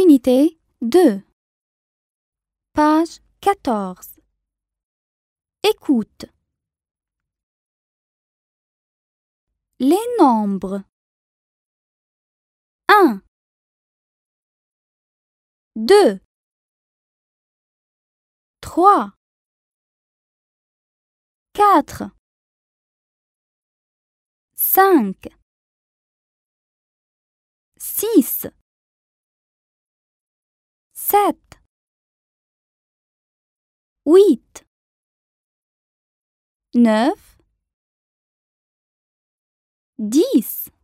Unité 2. Page 14. Écoute. Les nombres. 1, 2, 3, 4, 5, 6, 7, 8, 9, 10.